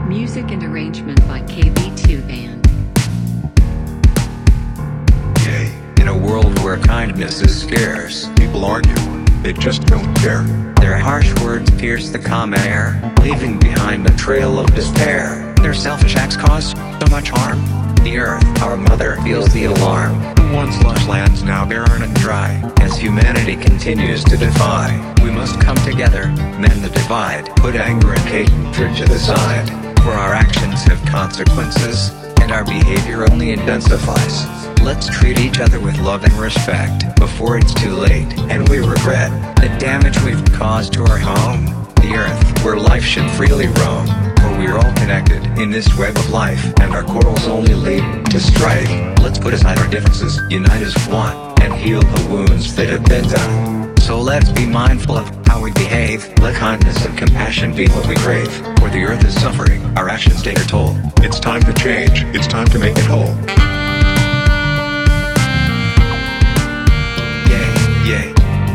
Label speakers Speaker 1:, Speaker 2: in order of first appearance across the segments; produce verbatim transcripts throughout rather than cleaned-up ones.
Speaker 1: Music and arrangement by K B two Band.
Speaker 2: Yay. In a world where kindness is scarce, people argue. They just don't care. Their harsh words pierce the calm air, leaving behind a trail of despair. Their selfish acts cause so much harm. The earth, our mother, feels the alarm. The once lush lands now barren and dry. As humanity continues to defy, we must come together, mend the divide, put anger and hatred to the side. For our actions have consequences, and our behavior only intensifies. Let's treat each other with love and respect, before it's too late, and we regret the damage we've caused to our home, the earth, where life should freely roam. For we're all connected in this web of life, and our quarrels only lead to strife. Let's put aside our differences, unite as one, and heal the wounds that have been done. So let's be mindful of how we behave. Let kindness and compassion be what we crave. For the earth is suffering, our actions take their toll. It's time to change, it's time to make it whole. Yay, yay.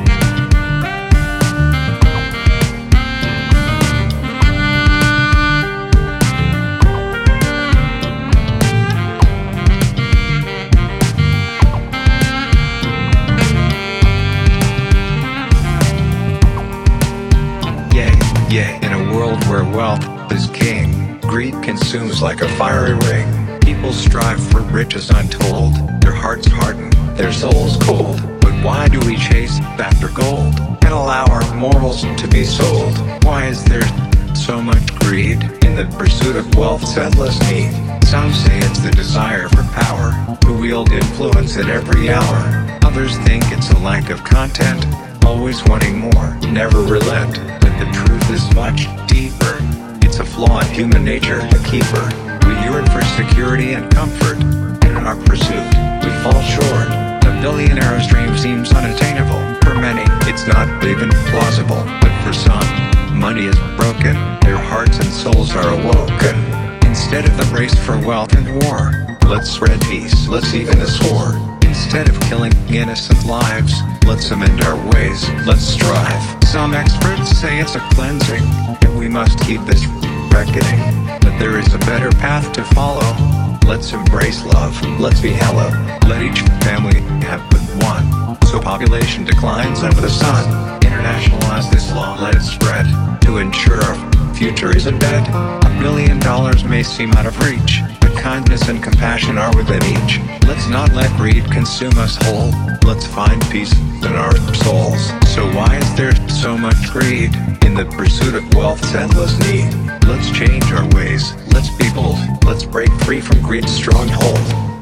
Speaker 2: Yeah, in a world where wealth is king, greed consumes like a fiery ring. People strive for riches untold, their hearts harden, their souls cold. But why do we chase after gold, and allow our morals to be sold? Why is there so much greed in the pursuit of wealth's endless need? Some say it's the desire for power, to wield influence at every hour. Others think it's a lack of content, always wanting more, never relent. The truth is much deeper. It's a flaw in human nature to keep her. We yearn for security and comfort, and in our pursuit, we fall short. The billionaire's dream seems unattainable. For many, it's not even plausible. But for some, money is broken. Their hearts and souls are awoken. Instead of the race for wealth and war, let's spread peace, let's even the sword. Instead of killing innocent lives, let's amend our ways, let's strive. Some experts say it's a cleansing, and we must keep this reckoning. But there is a better path to follow. Let's embrace love, let's be hello. Let each family have but one, so population declines under the sun. Internationalize this law, let it spread, to ensure our future isn't dead. A million dollars may seem out of reach, but kindness and compassion are within each. Let's not let greed consume us whole. Let's find peace in our souls. So why is there so much greed in the pursuit of wealth's endless need? Let's change our ways, let's be bold, let's break free from greed's stronghold.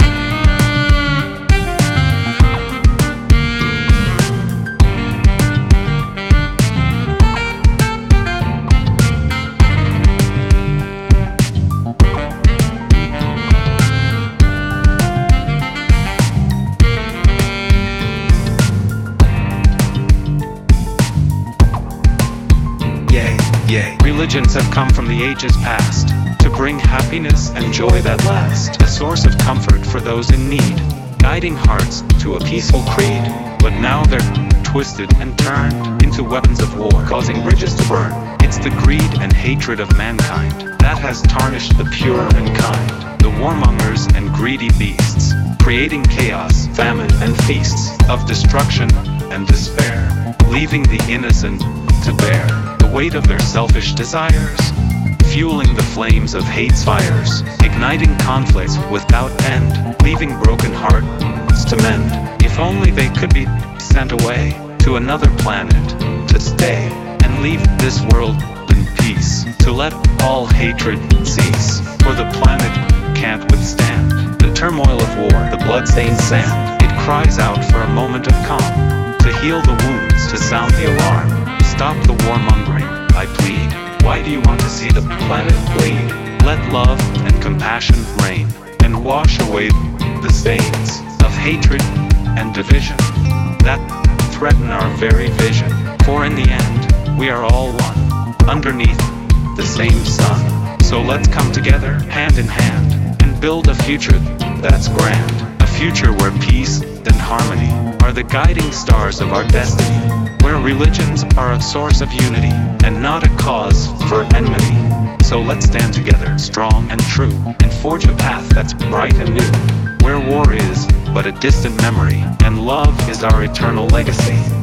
Speaker 3: Religions have come from the ages past to bring happiness and joy that last, a source of comfort for those in need, guiding hearts to a peaceful creed. But now they're twisted and turned into weapons of war, causing bridges to burn. It's the greed and hatred of mankind that has tarnished the pure and kind. The warmongers and greedy beasts, creating chaos, famine, and feasts of destruction and despair, leaving the innocent to bear the weight of their selfish desires, fueling the flames of hate's fires, igniting conflicts without end, leaving broken hearts to mend. If only they could be sent away to another planet to stay and leave this world in peace, to let all hatred cease. For the planet can't withstand the turmoil of war, the bloodstained sand. It cries out for a moment of calm, to heal the wounds, to sound the alarm. Stop the warmongering, I plead. Why do you want to see the planet bleed? Let love and compassion reign, and wash away the stains of hatred and division that threaten our very vision. For in the end, we are all one, underneath the same sun. So let's come together, hand in hand, and build a future that's grand. A future where peace and harmony are the guiding stars of our destiny, where religions are a source of unity, and not a cause for enmity. So let's stand together, strong and true, and forge a path that's bright and new, where war is but a distant memory, and love is our eternal legacy.